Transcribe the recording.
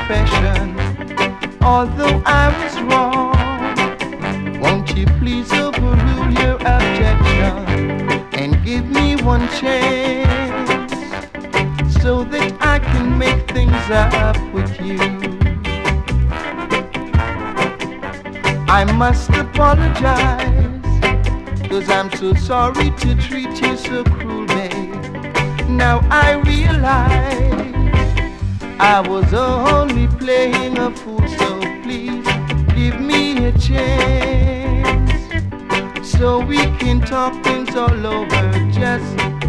confession. Although I was wrong, won't you please overrule your objection and give me one chance so that I can make things up with you. I must apologize, 'cause I'm so sorry to treat you so cruel, babe. Now I realize I was only playing a fool, so please give me a chance so we can talk things all over just